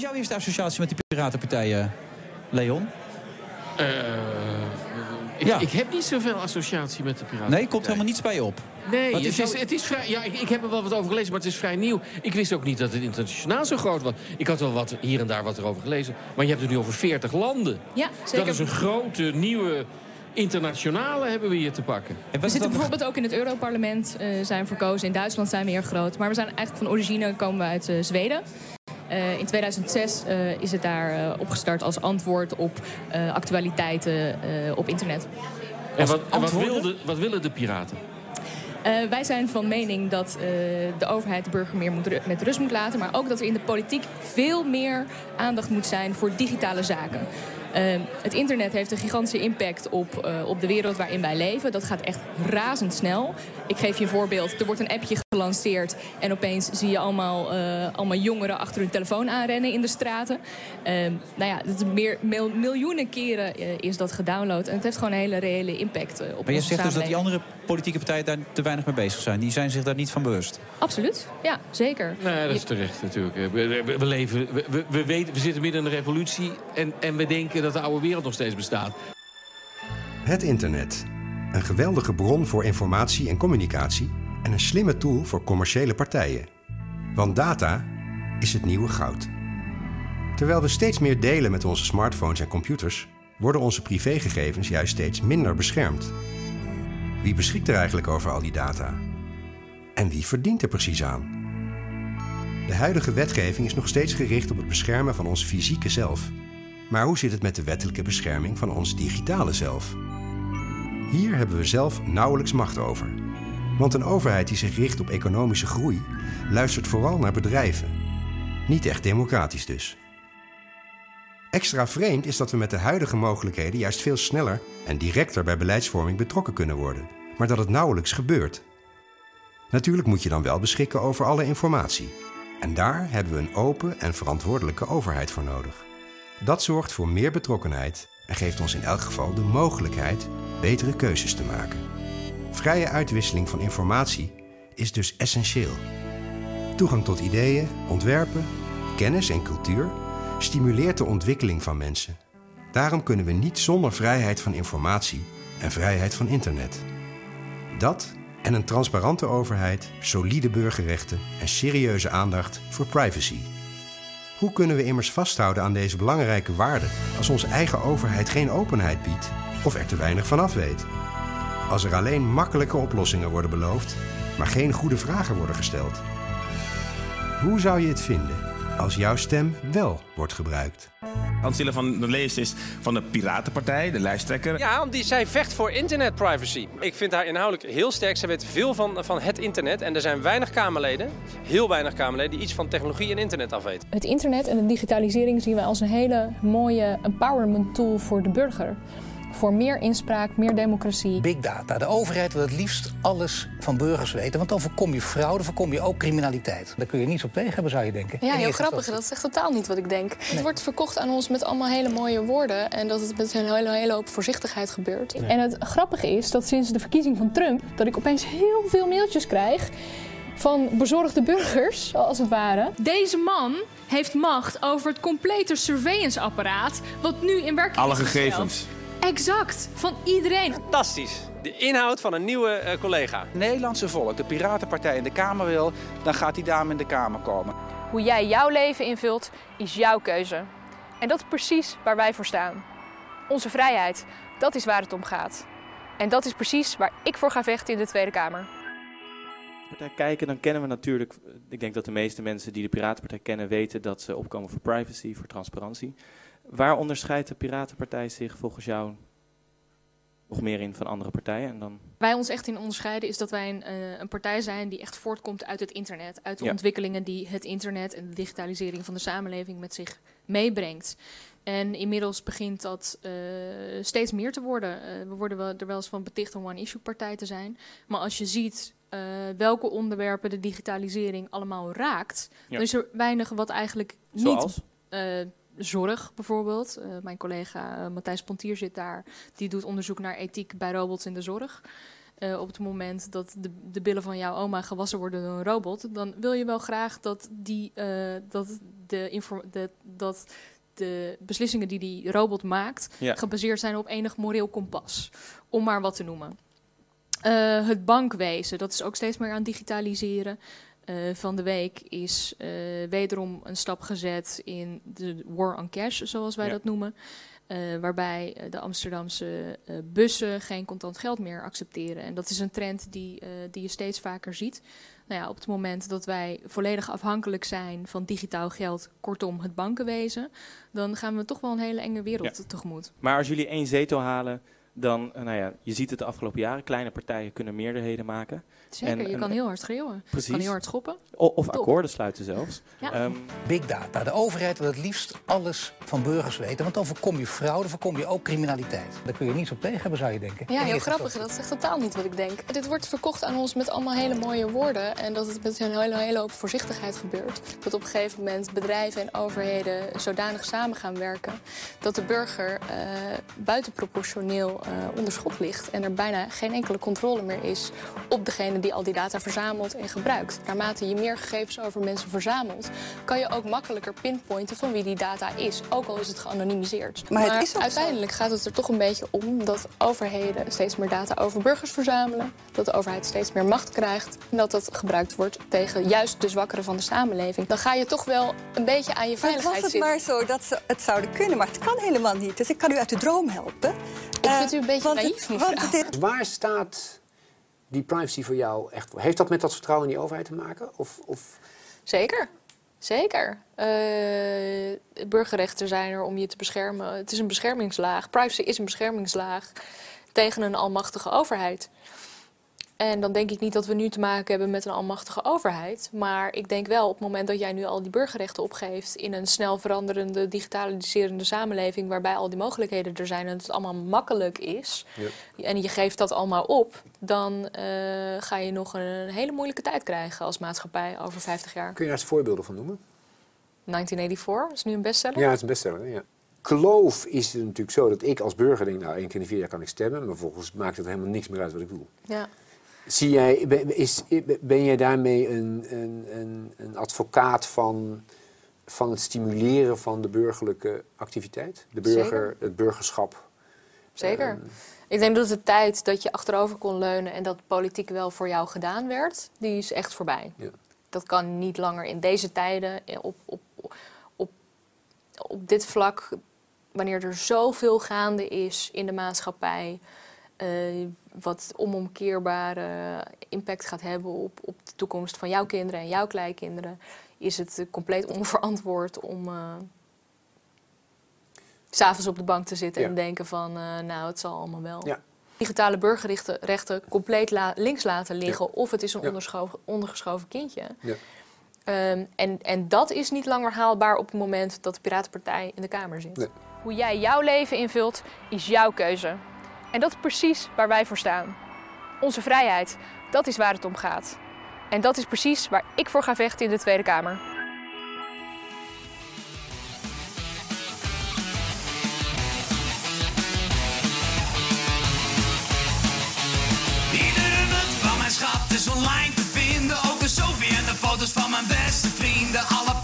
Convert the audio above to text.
is jouw eerste associatie met de Piratenpartij, Leon? Ik heb niet zoveel associatie met de Piraten. Nee, komt helemaal niets bij je op. Nee, het is vrij... Ja, ik heb er wel wat over gelezen, maar het is vrij nieuw. Ik wist ook niet dat het internationaal zo groot was. Ik had wel wat hier en daar wat erover gelezen. Maar je hebt het nu over 40 landen. Ja, zeker. Dat is een grote, nieuwe... internationale hebben we hier te pakken. We zitten bijvoorbeeld ook in het Europarlement, zijn verkozen. In Duitsland zijn we heel groot. Maar we zijn eigenlijk van origine komen we uit Zweden. In 2006 is het daar opgestart als antwoord op actualiteiten op internet. En wat willen de piraten? Wij zijn van mening dat de overheid de burger meer met rust moet laten. Maar ook dat er in de politiek veel meer aandacht moet zijn voor digitale zaken. Het internet heeft een gigantische impact op de wereld waarin wij leven. Dat gaat echt razendsnel. Ik geef je een voorbeeld. Er wordt een appje gelanceerd en opeens zie je allemaal jongeren achter hun telefoon aanrennen in de straten. Miljoenen keren is dat gedownload. En het heeft gewoon een hele reële impact op onze samenleving. Maar je zegt dus dat die andere politieke partijen daar te weinig mee bezig zijn. Die zijn zich daar niet van bewust. Absoluut, ja, zeker. Nee, dat is terecht natuurlijk. We zitten midden in een revolutie en we denken dat de oude wereld nog steeds bestaat. Het internet. Een geweldige bron voor informatie en communicatie en een slimme tool voor commerciële partijen. Want data is het nieuwe goud. Terwijl we steeds meer delen met onze smartphones en computers, worden onze privégegevens juist steeds minder beschermd. Wie beschikt er eigenlijk over al die data? En wie verdient er precies aan? De huidige wetgeving is nog steeds gericht op het beschermen van ons fysieke zelf. Maar hoe zit het met de wettelijke bescherming van ons digitale zelf? Hier hebben we zelf nauwelijks macht over. Want een overheid die zich richt op economische groei luistert vooral naar bedrijven. Niet echt democratisch dus. Extra vreemd is dat we met de huidige mogelijkheden juist veel sneller en directer bij beleidsvorming betrokken kunnen worden, maar dat het nauwelijks gebeurt. Natuurlijk moet je dan wel beschikken over alle informatie. En daar hebben we een open en verantwoordelijke overheid voor nodig. Dat zorgt voor meer betrokkenheid en geeft ons in elk geval de mogelijkheid betere keuzes te maken. Vrije uitwisseling van informatie is dus essentieel. Toegang tot ideeën, ontwerpen, kennis en cultuur stimuleert de ontwikkeling van mensen. Daarom kunnen we niet zonder vrijheid van informatie en vrijheid van internet. Dat en een transparante overheid, solide burgerrechten en serieuze aandacht voor privacy. Hoe kunnen we immers vasthouden aan deze belangrijke waarden als onze eigen overheid geen openheid biedt of er te weinig van af weet? Als er alleen makkelijke oplossingen worden beloofd, maar geen goede vragen worden gesteld. Hoe zou je het vinden als jouw stem wel wordt gebruikt? Hans-Hille van der Leest is van de Piratenpartij, de lijsttrekker. Ja, omdat zij vecht voor internetprivacy. Ik vind haar inhoudelijk heel sterk. Zij weet veel van het internet. En er zijn weinig Kamerleden, heel weinig Kamerleden, die iets van technologie en internet afweten. Het internet en de digitalisering zien wij als een hele mooie empowerment tool voor de burger. Voor meer inspraak, meer democratie. Big data. De overheid wil het liefst alles van burgers weten. Want dan voorkom je fraude, voorkom je ook criminaliteit. Daar kun je niets op tegen hebben, zou je denken. Ja, heel grappig. Dat is echt totaal niet wat ik denk. Nee. Het wordt verkocht aan ons met allemaal hele mooie woorden. En dat het met een hele hoop voorzichtigheid gebeurt. Nee. En het grappige is dat sinds de verkiezing van Trump dat ik opeens heel veel mailtjes krijg van bezorgde burgers, als het ware. Deze man heeft macht over het complete surveillance-apparaat wat nu in werking alle is gesteld. gegevens. Exact, van iedereen. Fantastisch. De inhoud van een nieuwe collega. Nederlandse volk, de Piratenpartij in de Kamer wil, dan gaat die dame in de Kamer komen. Hoe jij jouw leven invult, is jouw keuze. En dat is precies waar wij voor staan. Onze vrijheid, dat is waar het om gaat. En dat is precies waar ik voor ga vechten in de Tweede Kamer. Partij kijken, dan kennen we natuurlijk, ik denk dat de meeste mensen die de Piratenpartij kennen weten dat ze opkomen voor privacy, voor transparantie. Waar onderscheidt de Piratenpartij zich volgens jou nog meer in van andere partijen? En dan... Wij ons echt in onderscheiden is dat wij een partij zijn die echt voortkomt uit het internet. Uit de ontwikkelingen die het internet en de digitalisering van de samenleving met zich meebrengt. En inmiddels begint dat steeds meer te worden. We worden er wel eens van beticht een one-issue-partij te zijn. Maar als je ziet welke onderwerpen de digitalisering allemaal raakt, dan is er weinig wat eigenlijk Zoals? niet... Zorg bijvoorbeeld. Mijn collega Matthijs Pontier zit daar. Die doet onderzoek naar ethiek bij robots in de zorg. op het moment dat de billen van jouw oma gewassen worden door een robot, dan wil je wel graag dat de beslissingen die robot maakt gebaseerd zijn op enig moreel kompas. Om maar wat te noemen. Het bankwezen, dat is ook steeds meer aan het digitaliseren. Van de week is wederom een stap gezet in de war on cash, zoals wij dat noemen. Waarbij de Amsterdamse bussen geen contant geld meer accepteren. En dat is een trend die je steeds vaker ziet. Nou ja, op het moment dat wij volledig afhankelijk zijn van digitaal geld, kortom het bankenwezen, dan gaan we toch wel een hele enge wereld tegemoet. Maar als jullie 1 zetel halen, dan, je ziet het de afgelopen jaren, kleine partijen kunnen meerderheden maken. Zeker, je kan heel hard schreeuwen. Precies. Je kan heel hard schoppen. Of akkoorden sluiten zelfs. Ja. Big data. De overheid wil het liefst alles van burgers weten. Want dan voorkom je fraude, voorkom je ook criminaliteit. Daar kun je niets op tegen hebben, zou je denken. Ja, heel grappig. Dat is echt totaal niet wat ik denk. Dit wordt verkocht aan ons met allemaal hele mooie woorden. En dat het met een hele hoop voorzichtigheid gebeurt. Dat op een gegeven moment bedrijven en overheden zodanig samen gaan werken dat de burger buitenproportioneel onder schot ligt. En er bijna geen enkele controle meer is op degene die al die data verzamelt en gebruikt. Naarmate je meer gegevens over mensen verzamelt, kan je ook makkelijker pinpointen van wie die data is. Ook al is het geanonimiseerd. Maar het is uiteindelijk gaat het er toch een beetje om dat overheden steeds meer data over burgers verzamelen. Dat de overheid steeds meer macht krijgt. En dat dat gebruikt wordt tegen juist de zwakkeren van de samenleving. Dan ga je toch wel een beetje aan je veiligheid zitten. Was het maar zo dat ze het zouden kunnen, maar het kan helemaal niet. Dus ik kan u uit de droom helpen. Ik vind u een beetje naïef, mevrouw. Waar staat die privacy voor jou echt voor? Heeft dat met dat vertrouwen in die overheid te maken? Of... Zeker. Zeker. Burgerrechten zijn er om je te beschermen. Het is een beschermingslaag. Privacy is een beschermingslaag tegen een almachtige overheid. En dan denk ik niet dat we nu te maken hebben met een almachtige overheid. Maar ik denk wel op het moment dat jij nu al die burgerrechten opgeeft in een snel veranderende, digitaliserende samenleving waarbij al die mogelijkheden er zijn en het allemaal makkelijk is. Ja. En je geeft dat allemaal op, dan ga je nog een hele moeilijke tijd krijgen als maatschappij over 50 jaar. Kun je daar eens voorbeelden van noemen? 1984 is nu een bestseller. Ja, het is een bestseller, ja. Kloof is het natuurlijk zo dat ik als burger denk, nou, 1 keer in de 4 jaar kan ik stemmen, maar volgens maakt het helemaal niks meer uit wat ik doe. Ja. Ben jij daarmee een advocaat van het stimuleren van de burgerlijke activiteit? De burger, zeker. Het burgerschap? Zeker. Ik denk dat de tijd dat je achterover kon leunen en dat politiek wel voor jou gedaan werd, die is echt voorbij. Ja. Dat kan niet langer in deze tijden, op dit vlak, wanneer er zoveel gaande is in de maatschappij, wat onomkeerbare impact gaat hebben op de toekomst van jouw kinderen en jouw kleinkinderen, is het compleet onverantwoord om 's avonds op de bank te zitten en denken van, nou, het zal allemaal wel. Ja. Digitale burgerrechten compleet links laten liggen of het is een ondergeschoven kindje. Ja. En dat is niet langer haalbaar op het moment dat de Piratenpartij in de Kamer zit. Nee. Hoe jij jouw leven invult, is jouw keuze. En dat is precies waar wij voor staan. Onze vrijheid, dat is waar het om gaat. En dat is precies waar ik voor ga vechten in de Tweede Kamer. Iedere nut van mijn schat is online te vinden. Ook de selfie en de foto's van mijn beste vrienden. Alle